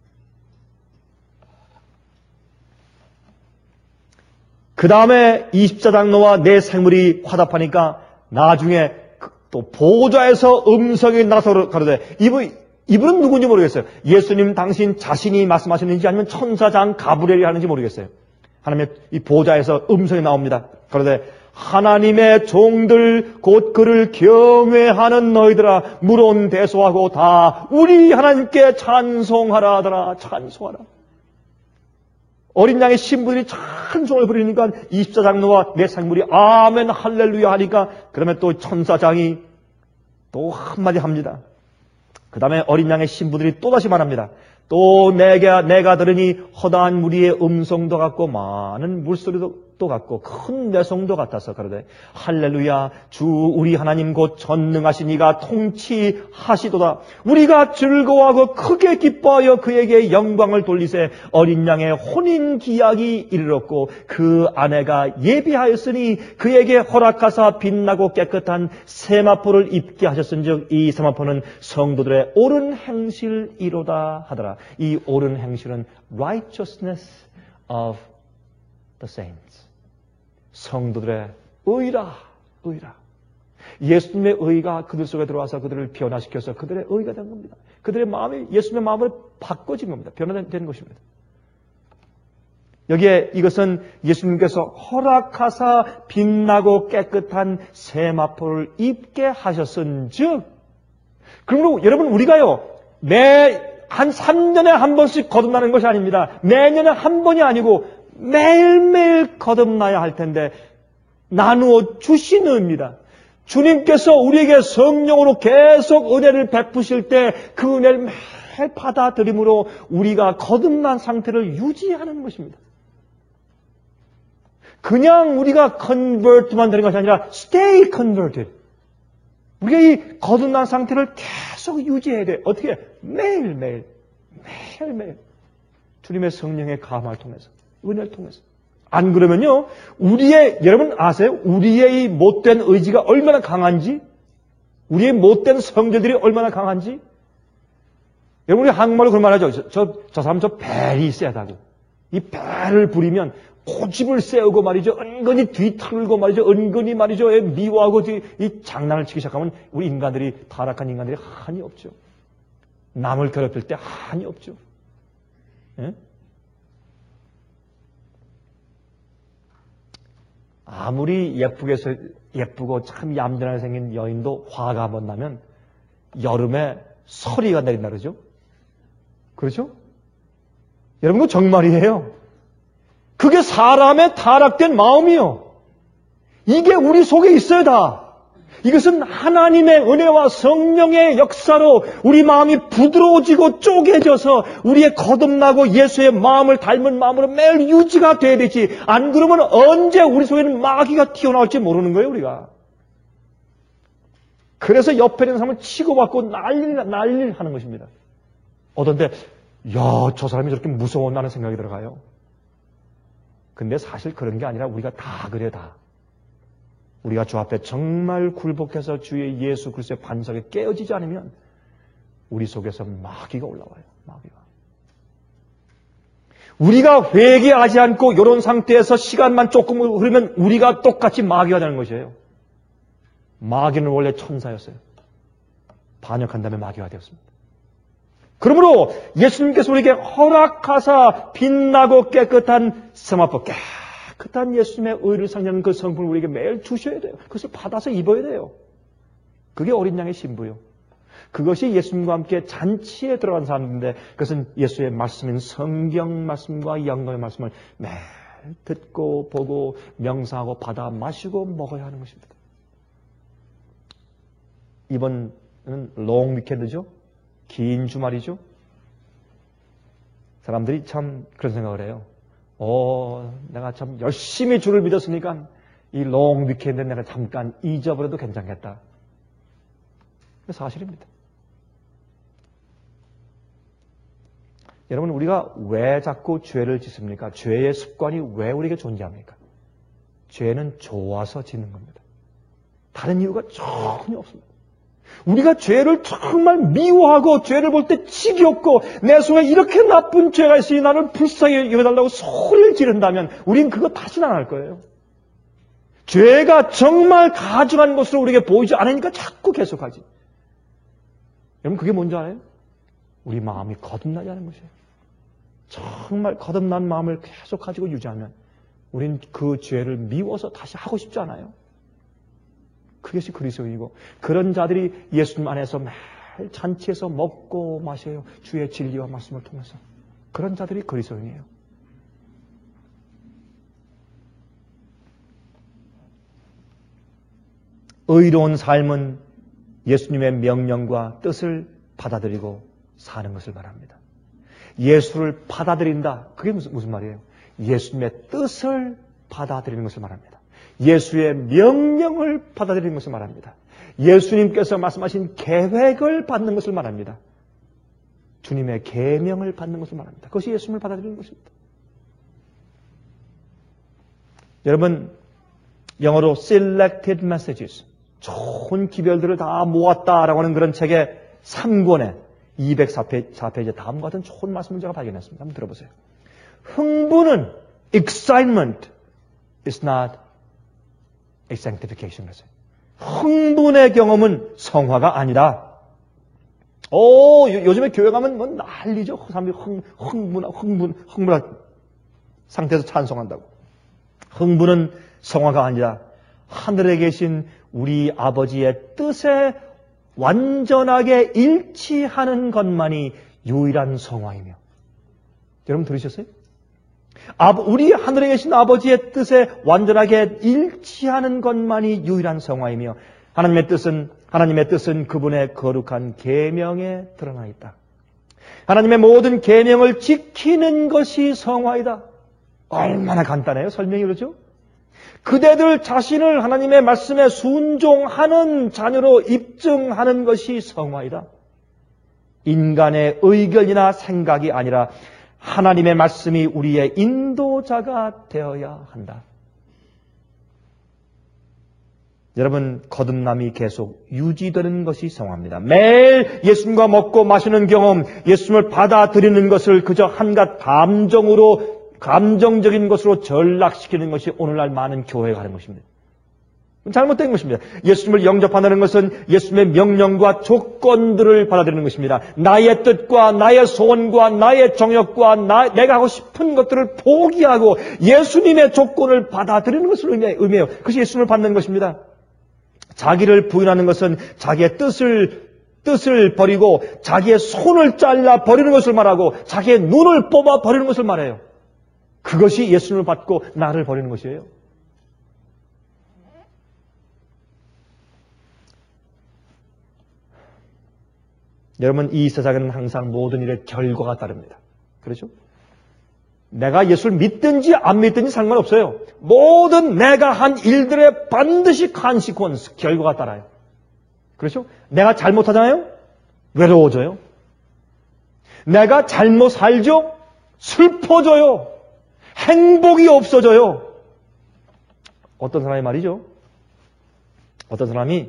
C: 그 다음에 이십사 장로와 내 생물이 화답하니까 나중에 또 보좌에서 음성이 나서 가로되, 이분, 이분은 누군지 모르겠어요. 예수님 당신 자신이 말씀하셨는지 아니면 천사장 가브리엘이 하는지 모르겠어요. 하나님의 이 보좌에서 음성이 나옵니다. 그런데 하나님의 종들 곧 그를 경외하는 너희들아 물론 대소하고 다 우리 하나님께 찬송하라 하더라. 찬송하라. 어린 양의 신부들이 찬송을 부르니까 이십사 장로와 내 생물이 아멘 할렐루야 하니까 그러면 또 천사장이 또 한마디 합니다. 그 다음에 어린 양의 신부들이 또다시 말합니다. 또 내가, 내가 들으니 허다한 무리의 음성도 같고 많은 물소리도 또 같고 큰 내성도 같아서 그러되 할렐루야 주 우리 하나님 곧 전능하신 이가 통치하시도다. 우리가 즐거워하고 크게 기뻐하여 그에게 영광을 돌리세. 어린 양의 혼인 기약이 이르렀고 그 아내가 예비하였으니 그에게 허락하사 빛나고 깨끗한 세마포를 입게 하셨은즉 이 세마포는 성도들의 옳은 행실이로다 하더라. 이 옳은 행실은 righteousness of the saints. 성도들의 의라, 의라. 예수님의 의가 그들 속에 들어와서 그들을 변화시켜서 그들의 의가 된 겁니다. 그들의 마음이 예수님의 마음을 바꿔진 겁니다. 변화된 것입니다. 여기에 이것은 예수님께서 허락하사 빛나고 깨끗한 세마포를 입게 하셨은즉, 그러므로 여러분 우리가요 매 한 삼 년에 한 번씩 거듭나는 것이 아닙니다. 매년에 한 번이 아니고 매일매일 거듭나야 할 텐데 나누어 주신 의입니다. 주님께서 우리에게 성령으로 계속 은혜를 베푸실 때 그 은혜를 매일 받아들임으로 우리가 거듭난 상태를 유지하는 것입니다. 그냥 우리가 convert만 되는 것이 아니라 stay converted. 우리가 이 거듭난 상태를 계속 유지해야 돼. 어떻게? 매일매일, 매일매일 주님의 성령의 감화를 통해서, 은혜를 통해서. 안 그러면요, 우리의, 여러분 아세요? 우리의 이 못된 의지가 얼마나 강한지? 우리의 못된 성질들이 얼마나 강한지? 여러분, 우리 한국말로 그런 말 하죠. 저, 저, 저 사람 저 벨이 세다고. 이 벨을 부리면 고집을 세우고 말이죠. 은근히 뒤틀고 말이죠. 은근히 말이죠. 미워하고 이 장난을 치기 시작하면 우리 인간들이, 타락한 인간들이 한이 없죠. 남을 괴롭힐 때 한이 없죠. 예? 아무리 예쁘게, 예쁘고 참 얌전하게 생긴 여인도 화가 한번 나면 여름에 서리가 내린다 그러죠? 그렇죠? 여러분, 그거 정말이에요. 그게 사람의 타락된 마음이요. 이게 우리 속에 있어야 다. 이것은 하나님의 은혜와 성령의 역사로 우리 마음이 부드러워지고 쪼개져서 우리의 거듭나고 예수의 마음을 닮은 마음으로 매일 유지가 돼야 되지. 안 그러면 언제 우리 속에는 마귀가 튀어나올지 모르는 거예요, 우리가. 그래서 옆에 있는 사람을 치고받고 난리를, 난리를 하는 것입니다. 어떤데, 야, 저 사람이 저렇게 무서웠나는 생각이 들어가요. 근데 사실 그런 게 아니라 우리가 다 그래, 다. 우리가 주 앞에 정말 굴복해서 주의 예수 그리스도의 반석에 깨어지지 않으면 우리 속에서 마귀가 올라와요. 마귀가. 우리가 회개하지 않고 이런 상태에서 시간만 조금 흐르면 우리가 똑같이 마귀가 되는 것이에요. 마귀는 원래 천사였어요. 반역한 다음에 마귀가 되었습니다. 그러므로 예수님께서 우리에게 허락하사 빛나고 깨끗한 세마포, 깨끗한 예수님의 의를 상징하는 그 성품을 우리에게 매일 주셔야 돼요. 그것을 받아서 입어야 돼요. 그게 어린 양의 신부요. 그것이 예수님과 함께 잔치에 들어간 사람인데 그것은 예수의 말씀인 성경 말씀과 영광의 말씀을 매일 듣고 보고 명상하고 받아 마시고 먹어야 하는 것입니다. 이번은 롱 위켄드죠. 긴 주말이죠. 사람들이 참 그런 생각을 해요. 어, 내가 참 열심히 주를 믿었으니까 이 롱 위켄드 내가 잠깐 잊어버려도 괜찮겠다. 사실입니다. 여러분, 우리가 왜 자꾸 죄를 짓습니까? 죄의 습관이 왜 우리에게 존재합니까? 죄는 좋아서 짓는 겁니다. 다른 이유가 전혀 없습니다. 우리가 죄를 정말 미워하고 죄를 볼 때 지겹고 내 속에 이렇게 나쁜 죄가 있으니 나를 불쌍히 여겨달라고 소리를 지른다면 우린 그거 다시는 안 할 거예요. 죄가 정말 가증한 것으로 우리에게 보이지 않으니까 자꾸 계속하지. 여러분, 그게 뭔지 알아요? 우리 마음이 거듭나지 않은 것이에요. 정말 거듭난 마음을 계속 가지고 유지하면 우린 그 죄를 미워서 다시 하고 싶지 않아요. 그것이 그리스도이고 그런 자들이 예수님 안에서 매일 잔치에서 먹고 마셔요. 주의 진리와 말씀을 통해서. 그런 자들이 그리스도인이에요. 의로운 삶은 예수님의 명령과 뜻을 받아들이고 사는 것을 말합니다. 예수를 받아들인다. 그게 무슨, 무슨 말이에요? 예수님의 뜻을 받아들이는 것을 말합니다. 예수의 명령을 받아들이는 것을 말합니다. 예수님께서 말씀하신 계획을 받는 것을 말합니다. 주님의 계명을 받는 것을 말합니다. 그것이 예수님을 받아들이는 것입니다. 여러분, 영어로 selected messages, 좋은 기별들을 다 모았다라고 하는 그런 책의 삼 권에 이백사 페이지 다음과 같은 좋은 말씀을 제가 발견했습니다. 한번 들어보세요. 흥분은 excitement is not a sanctification. 흥분의 경험은 성화가 아니다. 오, 요즘에 교회 가면 뭐 난리죠. 사람들이 흥, 흥분, 흥분, 흥분한 상태에서 찬송한다고. 흥분은 성화가 아니라 하늘에 계신 우리 아버지의 뜻에 완전하게 일치하는 것만이 유일한 성화이며. 여러분 들으셨어요? 우리 하늘에 계신 아버지의 뜻에 완전하게 일치하는 것만이 유일한 성화이며 하나님의 뜻은 하나님의 뜻은 그분의 거룩한 계명에 드러나 있다. 하나님의 모든 계명을 지키는 것이 성화이다. 얼마나 간단해요. 설명이 그렇죠? 그대들 자신을 하나님의 말씀에 순종하는 자녀로 입증하는 것이 성화이다. 인간의 의견이나 생각이 아니라 하나님의 말씀이 우리의 인도자가 되어야 한다. 여러분, 거듭남이 계속 유지되는 것이 성화입니다. 매일 예수님과 먹고 마시는 경험, 예수님을 받아들이는 것을 그저 한갓 감정으로 감정적인 것으로 전락시키는 것이 오늘날 많은 교회가 하는 것입니다. 잘못된 것입니다. 예수님을 영접한다는 것은 예수님의 명령과 조건들을 받아들이는 것입니다. 나의 뜻과 나의 소원과 나의 정욕과 나, 내가 하고 싶은 것들을 포기하고 예수님의 조건을 받아들이는 것을 의미해요. 그것이 예수님을 받는 것입니다. 자기를 부인하는 것은 자기의 뜻을 뜻을 버리고 자기의 손을 잘라 버리는 것을 말하고 자기의 눈을 뽑아 버리는 것을 말해요. 그것이 예수님을 받고 나를 버리는 것이에요. 여러분, 이 세상에는 항상 모든 일의 결과가 따릅니다. 그렇죠? 내가 예수를 믿든지 안 믿든지 상관없어요. 모든 내가 한 일들에 반드시 consequence, 결과가 따라요. 그렇죠? 내가 잘못하잖아요? 외로워져요. 내가 잘못 살죠? 슬퍼져요. 행복이 없어져요. 어떤 사람이 말이죠. 어떤 사람이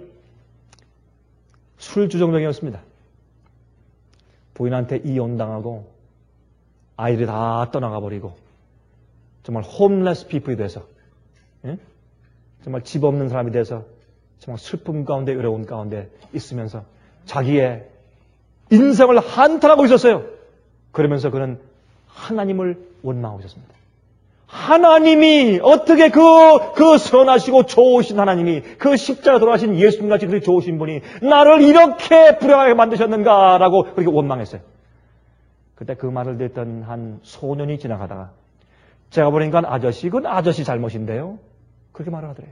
C: 술주정뱅이였습니다. 부인한테 이혼당하고 아이들이 다 떠나가 버리고 정말 홈레스 피플이 돼서, 예? 정말 집 없는 사람이 돼서 정말 슬픔 가운데 어려운 가운데 있으면서 자기의 인생을 한탄하고 있었어요. 그러면서 그는 하나님을 원망하고 있었습니다. 하나님이 어떻게 그, 그 선하시고 좋으신 하나님이, 그 십자가 돌아가신 예수님같이 그렇게 좋으신 분이 나를 이렇게 불행하게 만드셨는가라고 그렇게 원망했어요. 그때 그 말을 듣던 한 소년이 지나가다가 제가 보니까 아저씨, 그건 아저씨 잘못인데요. 그렇게 말을 하더래요.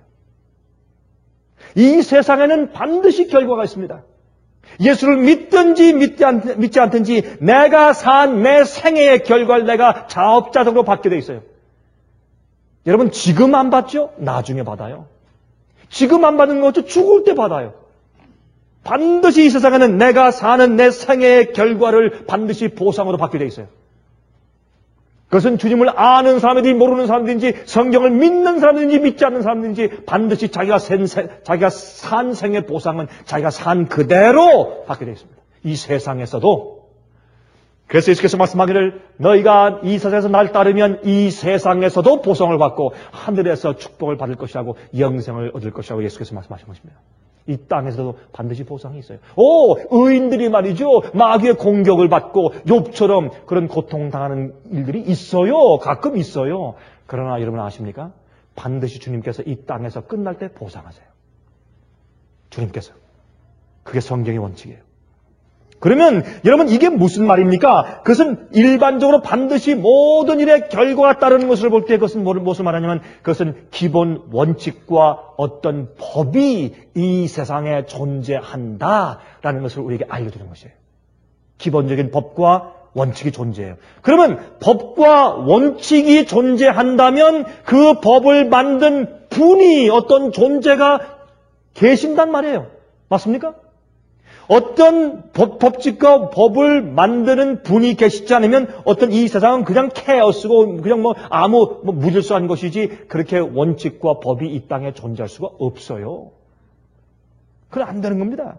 C: 이 세상에는 반드시 결과가 있습니다. 예수를 믿든지 믿지, 않, 믿지 않든지 내가 산 내 생애의 결과를 내가 자업자득으로 받게 돼 있어요. 여러분 지금 안 받죠? 나중에 받아요. 지금 안 받는 것도 죽을 때 받아요. 반드시 이 세상에는 내가 사는 내 생애의 결과를 반드시 보상으로 받게 돼 있어요. 그것은 주님을 아는 사람이든지 모르는 사람이든지 성경을 믿는 사람이든지 믿지 않는 사람이든지 반드시 자기가 산, 자기가 산 생의 보상은 자기가 산 그대로 받게 되어 있습니다. 이 세상에서도. 그래서 예수께서 말씀하기를 너희가 이 세상에서 날 따르면 이 세상에서도 보상을 받고 하늘에서 축복을 받을 것이라고 영생을 얻을 것이라고 예수께서 말씀하신 것입니다. 이 땅에서도 반드시 보상이 있어요. 오, 의인들이 말이죠. 마귀의 공격을 받고 욥처럼 그런 고통당하는 일들이 있어요. 가끔 있어요. 그러나 여러분 아십니까? 반드시 주님께서 이 땅에서 끝날 때 보상하세요. 주님께서. 그게 성경의 원칙이에요. 그러면 여러분 이게 무슨 말입니까? 그것은 일반적으로 반드시 모든 일의 결과가 따르는 것을 볼 때 그것은 무엇을 말하냐면 그것은 기본 원칙과 어떤 법이 이 세상에 존재한다라는 것을 우리에게 알려주는 것이에요. 기본적인 법과 원칙이 존재해요. 그러면 법과 원칙이 존재한다면 그 법을 만든 분이 어떤 존재가 계신단 말이에요. 맞습니까? 어떤 법, 법칙과 법을 만드는 분이 계시지 않으면 어떤 이 세상은 그냥 케어스고 그냥 뭐 아무 뭐 무질서한 것이지 그렇게 원칙과 법이 이 땅에 존재할 수가 없어요. 그건 안 되는 겁니다.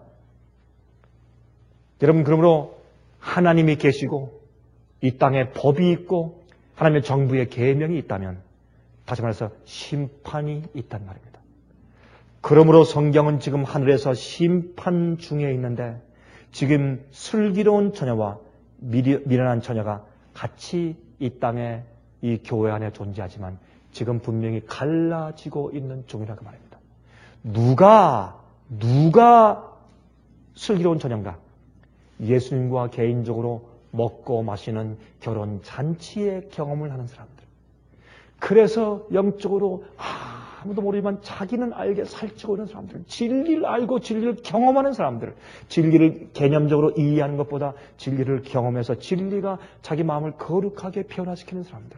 C: 여러분 그러므로 하나님이 계시고 이 땅에 법이 있고 하나님의 정부의 계명이 있다면 다시 말해서 심판이 있단 말입니다. 그러므로 성경은 지금 하늘에서 심판 중에 있는데 지금 슬기로운 처녀와 미련한 처녀가 같이 이 땅에 이 교회 안에 존재하지만 지금 분명히 갈라지고 있는 중이라고 말입니다. 누가 누가 슬기로운 처녀인가? 예수님과 개인적으로 먹고 마시는 결혼 잔치의 경험을 하는 사람들. 그래서 영적으로 아무도 모르지만 자기는 알게 살찌고 있는 사람들, 진리를 알고 진리를 경험하는 사람들, 진리를 개념적으로 이해하는 것보다 진리를 경험해서 진리가 자기 마음을 거룩하게 변화시키는 사람들.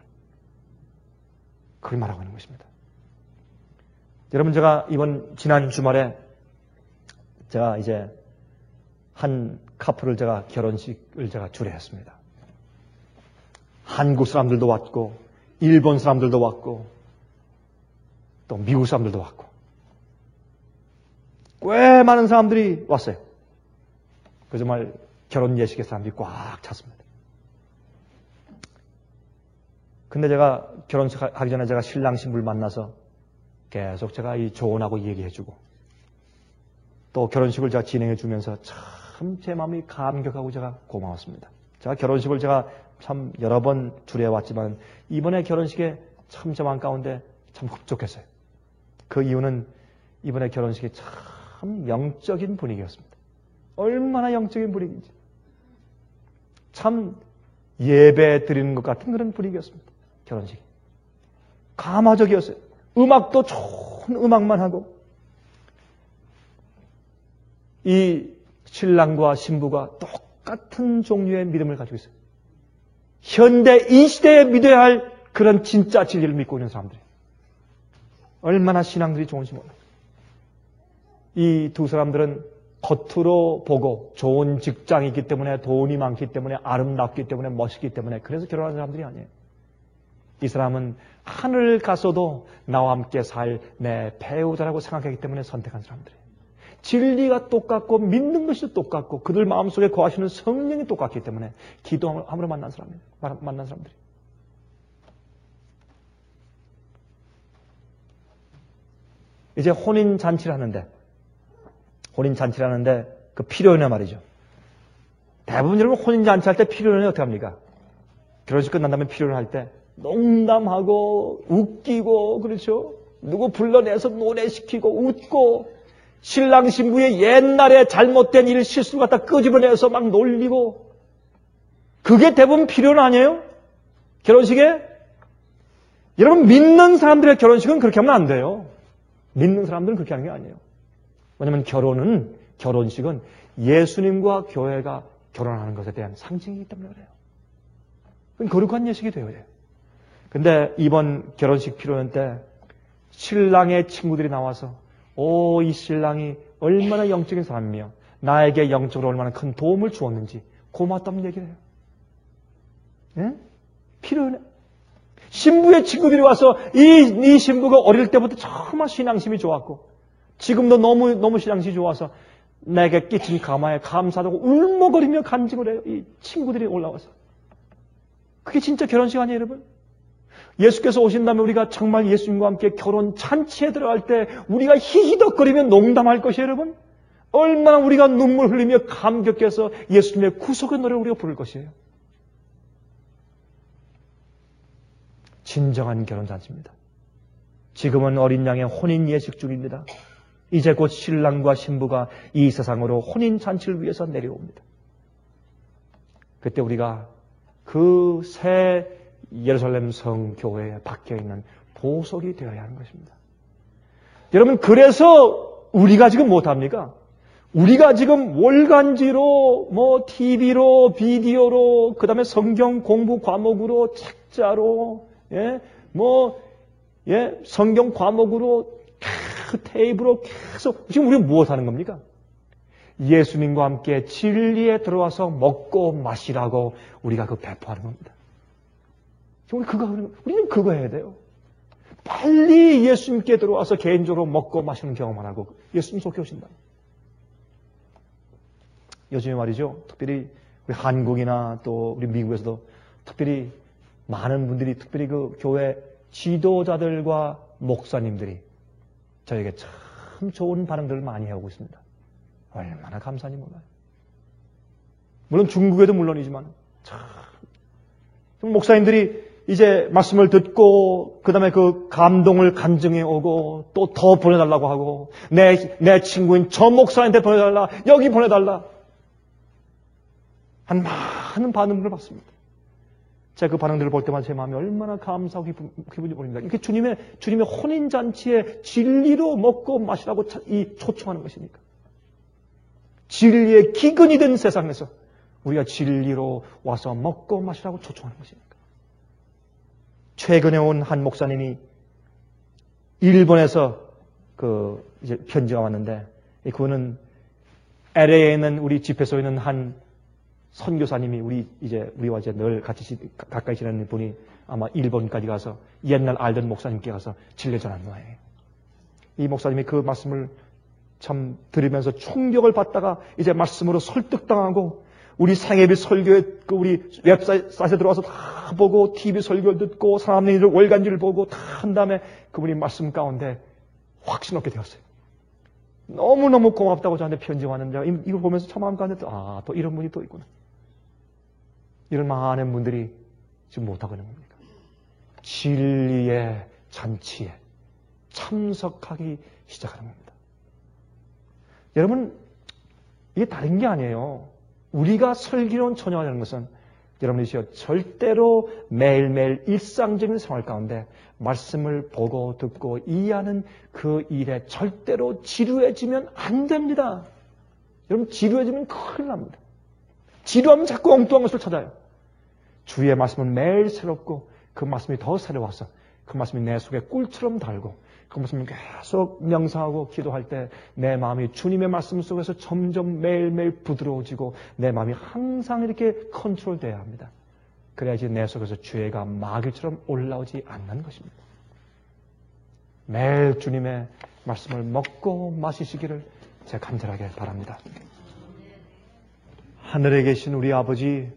C: 그걸 말하고 있는 것입니다. 여러분 제가 이번 지난 주말에 제가 이제 한 커플을 제가 결혼식을 제가 주례했습니다. 한국 사람들도 왔고 일본 사람들도 왔고 또 미국 사람들도 왔고 꽤 많은 사람들이 왔어요. 그 정말 결혼 예식의 사람들이 꽉 찼습니다. 근데 제가 결혼식 하기 전에 제가 신랑 신부를 만나서 계속 제가 이 조언하고 얘기해주고 또 결혼식을 제가 진행해주면서 참 제 마음이 감격하고 제가 고마웠습니다. 제가 결혼식을 제가 참 여러 번 주례해왔지만 이번에 결혼식에 참 제 마음 가운데 참 흡족했어요. 그 이유는 이번에 결혼식이 참 영적인 분위기였습니다. 얼마나 영적인 분위기인지. 참 예배 드리는 것 같은 그런 분위기였습니다. 결혼식이. 감화적이었어요. 음악도 좋은 음악만 하고 이 신랑과 신부가 똑같은 종류의 믿음을 가지고 있어요. 현대 이 시대에 믿어야 할 그런 진짜 진리를 믿고 있는 사람들이에요. 얼마나 신앙들이 좋은지 몰라요. 이 두 사람들은 겉으로 보고 좋은 직장이 있기 때문에 돈이 많기 때문에 아름답기 때문에 멋있기 때문에 그래서 결혼한 사람들이 아니에요. 이 사람은 하늘 가서도 나와 함께 살 내 배우자라고 생각하기 때문에 선택한 사람들이에요. 진리가 똑같고 믿는 것이 똑같고 그들 마음속에 거하시는 성령이 똑같기 때문에 기도함으로 만난 사람이에요. 만난 사람들이. 이제 혼인 잔치를 하는데 혼인 잔치를 하는데 그 피로연회 말이죠. 대부분 여러분 혼인 잔치 할 때 피로연회 어떻게 합니까? 결혼식 끝난 다음에 피로연회 할 때 농담하고 웃기고 그렇죠. 누구 불러내서 노래시키고 웃고 신랑 신부의 옛날에 잘못된 일 실수 갖다 끄집어내서 막 놀리고 그게 대부분 필요는 아니에요? 결혼식에? 여러분 믿는 사람들의 결혼식은 그렇게 하면 안 돼요. 믿는 사람들은 그렇게 하는 게 아니에요. 왜냐하면 결혼은 결혼식은 예수님과 교회가 결혼하는 것에 대한 상징이기 때문에 그래요. 그건 거룩한 예식이 되어야 돼요. 근데 이번 결혼식 피로연 때 신랑의 친구들이 나와서 오, 이 신랑이 얼마나 영적인 사람이며 나에게 영적으로 얼마나 큰 도움을 주었는지 고맙다는 얘기를 해요. 예? 필요해. 신부의 친구들이 와서 이, 이 신부가 어릴 때부터 정말 신앙심이 좋았고 지금도 너무 너무 신앙심이 좋아서 내게 끼친 가마에 감사하고 울먹거리며 간증을 해요. 이 친구들이 올라와서. 그게 진짜 결혼식 아니에요, 여러분? 예수께서 오신 다음에 우리가 정말 예수님과 함께 결혼 잔치에 들어갈 때 우리가 히히덕거리며 농담할 것이에요, 여러분. 얼마나 우리가 눈물 흘리며 감격해서 예수님의 구속의 노래를 우리가 부를 것이에요. 진정한 결혼 잔치입니다. 지금은 어린 양의 혼인 예식 중입니다. 이제 곧 신랑과 신부가 이 세상으로 혼인 잔치를 위해서 내려옵니다. 그때 우리가 그 새 예루살렘 성교회에 박혀있는 보석이 되어야 하는 것입니다. 여러분, 그래서 우리가 지금 못합니까? 우리가 지금 월간지로, 뭐, 티비로, 비디오로, 그 다음에 성경 공부 과목으로, 책자로, 예, 뭐, 예, 성경 과목으로, 그 테이프로 계속, 지금 우리가 무엇 하는 겁니까? 예수님과 함께 진리에 들어와서 먹고 마시라고 우리가 그 배포하는 겁니다. 우리 그거, 우리는 그거 해야 돼요. 빨리 예수님께 들어와서 개인적으로 먹고 마시는 경험을 하고 예수님 속에 오신다. 요즘에 말이죠. 특별히 우리 한국이나 또 우리 미국에서도 특별히 많은 분들이 특별히 그 교회 지도자들과 목사님들이 저에게 참 좋은 반응들을 많이 하고 있습니다. 얼마나 감사한지 몰라요. 물론 중국에도 물론이지만 참 목사님들이 이제 말씀을 듣고 그 다음에 그 감동을 간증해 오고 또 더 보내달라고 하고 내, 내 친구인 저 목사한테 보내달라 여기 보내달라 한 많은 반응들을 받습니다. 제가 그 반응들을 볼 때마다 제 마음이 얼마나 감사하고 기분, 기분이 보입니다. 이렇게 주님의, 주님의 혼인잔치에 진리로 먹고 마시라고 이 초청하는 것이니까. 진리의 기근이 된 세상에서 우리가 진리로 와서 먹고 마시라고 초청하는 것이니까. 최근에 온 한 목사님이 일본에서 그 이제 편지가 왔는데 그분은 엘에이에 있는 우리 집회소에 있는 한 선교사님이 우리 이제 우리와 이제 늘 같이 가까이 지내는 분이 아마 일본까지 가서 옛날 알던 목사님께 가서 진리 전한 거예요. 이 목사님이 그 말씀을 참 들으면서 충격을 받다가 이제 말씀으로 설득당하고 우리 생애비 설교에 그 우리 웹사이트에 들어와서 다 보고 티비 설교를 듣고 사람들이 월간지를 보고 다 한 다음에 그분이 말씀 가운데 확신 얻게 되었어요. 너무너무 고맙다고 저한테 편지 왔는데 이걸 보면서 참 마음 가운데 아, 또 이런 분이 또 있구나. 이런 많은 분들이 지금 못하고 있는 겁니까? 진리의 잔치에 참석하기 시작하는 겁니다. 여러분, 이게 다른 게 아니에요. 우리가 설교로운 처녀라는 것은 여러분이시여 절대로 매일매일 일상적인 생활 가운데 말씀을 보고 듣고 이해하는 그 일에 절대로 지루해지면 안 됩니다. 여러분 지루해지면 큰일 납니다. 지루하면 자꾸 엉뚱한 것을 찾아요. 주의 말씀은 매일 새롭고 그 말씀이 더 새로워서 그 말씀이 내 속에 꿀처럼 달고 그 말씀을 계속 명상하고 기도할 때 내 마음이 주님의 말씀 속에서 점점 매일매일 부드러워지고 내 마음이 항상 이렇게 컨트롤돼야 합니다. 그래야지 내 속에서 죄가 마귀처럼 올라오지 않는 것입니다. 매일 주님의 말씀을 먹고 마시시기를 제가 간절하게 바랍니다. 하늘에 계신 우리 아버지,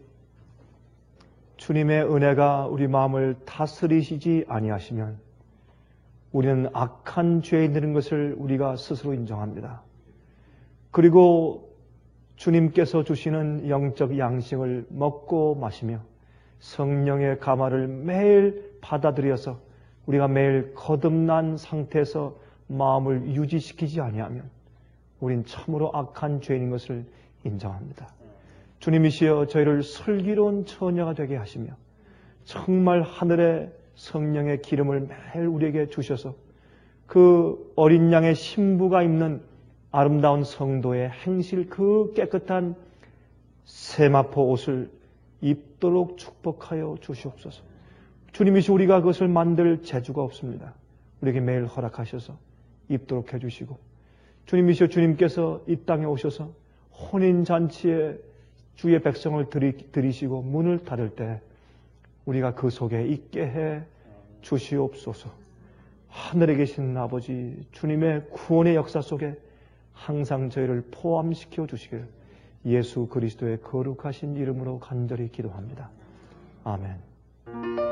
C: 주님의 은혜가 우리 마음을 다스리시지 아니하시면 우리는 악한 죄인들인 것을 우리가 스스로 인정합니다. 그리고 주님께서 주시는 영적 양식을 먹고 마시며 성령의 감화를 매일 받아들여서 우리가 매일 거듭난 상태에서 마음을 유지시키지 아니하면 우린 참으로 악한 죄인인 것을 인정합니다. 주님이시여 저희를 슬기로운 처녀가 되게 하시며 정말 하늘의 성령의 기름을 매일 우리에게 주셔서 그 어린 양의 신부가 입는 아름다운 성도의 행실 그 깨끗한 세마포 옷을 입도록 축복하여 주시옵소서. 주님이시 우리가 그것을 만들 재주가 없습니다. 우리에게 매일 허락하셔서 입도록 해주시고, 주님이시여 주님께서 이 땅에 오셔서 혼인잔치에 주의 백성을 들이, 들이시고 문을 닫을 때 우리가 그 속에 있게 해 주시옵소서. 하늘에 계신 아버지, 주님의 구원의 역사 속에 항상 저희를 포함시켜 주시길 예수 그리스도의 거룩하신 이름으로 간절히 기도합니다. 아멘.